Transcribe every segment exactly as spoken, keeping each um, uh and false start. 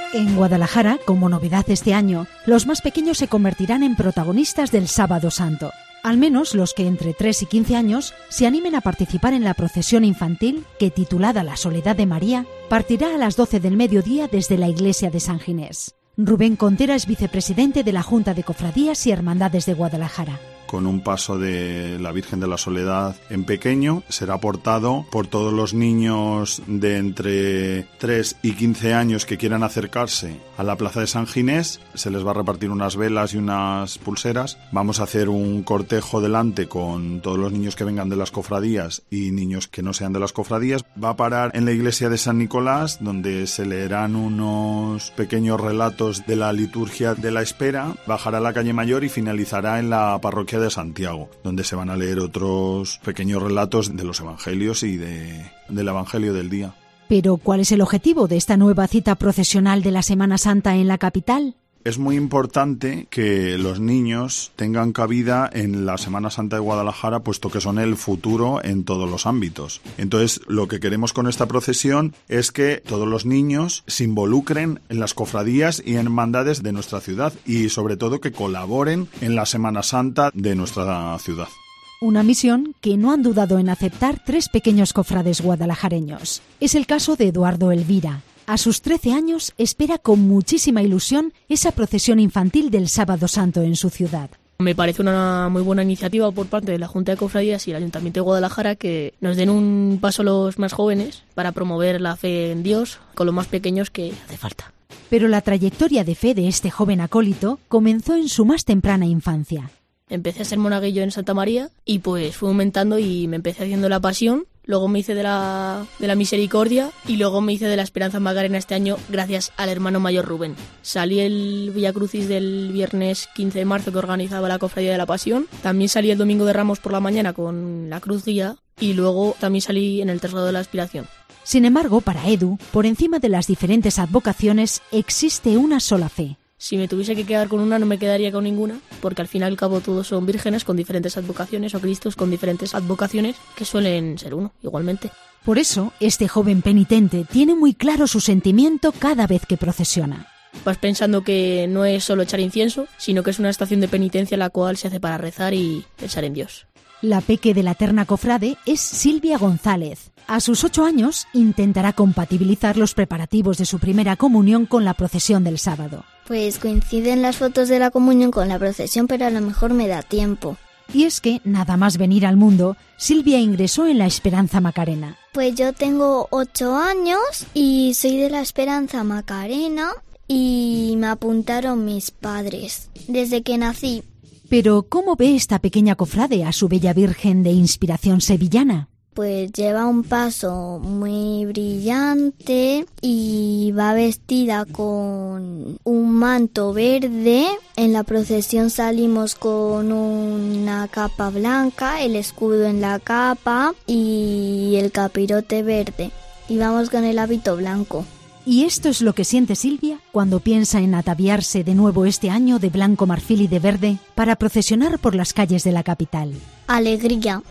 En Guadalajara, como novedad este año, los más pequeños se convertirán en protagonistas del Sábado Santo. Al menos los que entre tres y quince años se animen a participar en la procesión infantil que, titulada La Soledad de María, partirá a las doce del mediodía desde la iglesia de San Ginés. Rubén Contera es vicepresidente de la Junta de Cofradías y Hermandades de Guadalajara. Con un paso de la Virgen de la Soledad en pequeño, será portado por todos los niños de entre tres y quince años que quieran acercarse a la plaza de San Ginés. Se les va a repartir unas velas y unas pulseras. Vamos a hacer un cortejo delante con todos los niños que vengan de las cofradías y niños que no sean de las cofradías. Va a parar en la iglesia de San Nicolás, donde se leerán unos pequeños relatos de la liturgia de la espera. Bajará a la calle Mayor y finalizará en la parroquia de Santiago, donde se van a leer otros pequeños relatos de los evangelios y de, del evangelio del día. Pero, ¿cuál es el objetivo de esta nueva cita procesional de la Semana Santa en la capital? Es muy importante que los niños tengan cabida en la Semana Santa de Guadalajara, puesto que son el futuro en todos los ámbitos. Entonces, lo que queremos con esta procesión es que todos los niños se involucren en las cofradías y hermandades de nuestra ciudad y, sobre todo, que colaboren en la Semana Santa de nuestra ciudad. Una misión que no han dudado en aceptar tres pequeños cofrades guadalajareños. Es el caso de Eduardo Elvira. A sus trece años espera con muchísima ilusión esa procesión infantil del Sábado Santo en su ciudad. Me parece una muy buena iniciativa por parte de la Junta de Cofradías y el Ayuntamiento de Guadalajara que nos den un paso a los más jóvenes para promover la fe en Dios con los más pequeños que hace falta. Pero la trayectoria de fe de este joven acólito comenzó en su más temprana infancia. Empecé a ser monaguillo en Santa María y pues fui aumentando y me empecé haciendo la Pasión. Luego me hice de la, de la Misericordia y luego me hice de la Esperanza Macarena este año gracias al hermano mayor Rubén. Salí el Via Crucis del viernes quince de marzo que organizaba la Cofradía de la Pasión. También salí el Domingo de Ramos por la mañana con la Cruz Guía y luego también salí en el Traslado de la Aspiración. Sin embargo, para Edu, por encima de las diferentes advocaciones, existe una sola fe. Si me tuviese que quedar con una, no me quedaría con ninguna, porque al fin y al cabo todos son vírgenes con diferentes advocaciones o cristos con diferentes advocaciones que suelen ser uno, igualmente. Por eso, este joven penitente tiene muy claro su sentimiento cada vez que procesiona. Vas pensando que no es solo echar incienso, sino que es una estación de penitencia la cual se hace para rezar y pensar en Dios. La peque de la terna cofrade es Silvia González. A sus ocho años intentará compatibilizar los preparativos de su primera comunión con la procesión del sábado. Pues coinciden las fotos de la comunión con la procesión, pero a lo mejor me da tiempo. Y es que, nada más venir al mundo, Silvia ingresó en la Esperanza Macarena. Pues yo tengo ocho años y soy de la Esperanza Macarena y me apuntaron mis padres desde que nací. Pero, ¿cómo ve esta pequeña cofrade a su bella Virgen de inspiración sevillana? Pues lleva un paso muy brillante y va vestida con un manto verde. En la procesión salimos con una capa blanca, el escudo en la capa y el capirote verde. Y vamos con el hábito blanco. Y esto es lo que siente Silvia cuando piensa en ataviarse de nuevo este año de blanco marfil y de verde para procesionar por las calles de la capital. Alegría,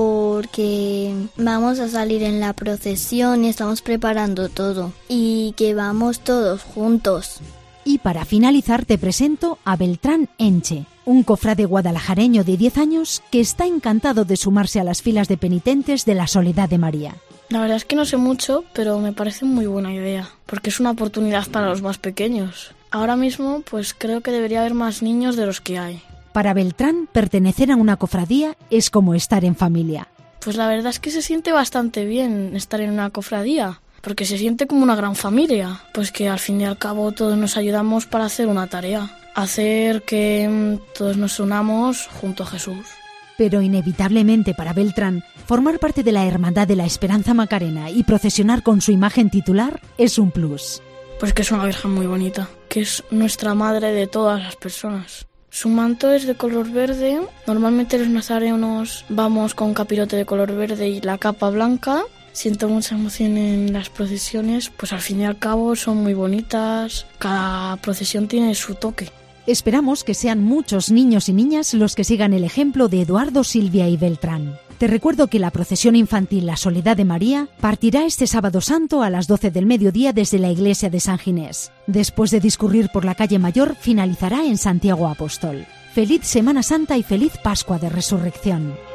porque vamos a salir en la procesión y estamos preparando todo y que vamos todos juntos. Y para finalizar te presento a Beltrán Enche, un cofrade guadalajareño de diez años que está encantado de sumarse a las filas de penitentes de la Soledad de María. La verdad es que no sé mucho, pero me parece muy buena idea, porque es una oportunidad para los más pequeños. Ahora mismo, pues creo que debería haber más niños de los que hay. Para Beltrán, pertenecer a una cofradía es como estar en familia. Pues la verdad es que se siente bastante bien estar en una cofradía, porque se siente como una gran familia, pues que al fin y al cabo todos nos ayudamos para hacer una tarea, hacer que todos nos unamos junto a Jesús. Pero inevitablemente para Beltrán, formar parte de la Hermandad de la Esperanza Macarena y procesionar con su imagen titular es un plus. Pues que es una Virgen muy bonita, que es nuestra madre de todas las personas. Su manto es de color verde, normalmente los nazarenos vamos con capirote de color verde y la capa blanca. Siento mucha emoción en las procesiones, pues al fin y al cabo son muy bonitas, cada procesión tiene su toque. Esperamos que sean muchos niños y niñas los que sigan el ejemplo de Eduardo, Silvia y Beltrán. Te recuerdo que la procesión infantil La Soledad de María partirá este sábado santo a las doce del mediodía desde la iglesia de San Ginés. Después de discurrir por la calle Mayor, finalizará en Santiago Apóstol. Feliz Semana Santa y feliz Pascua de Resurrección.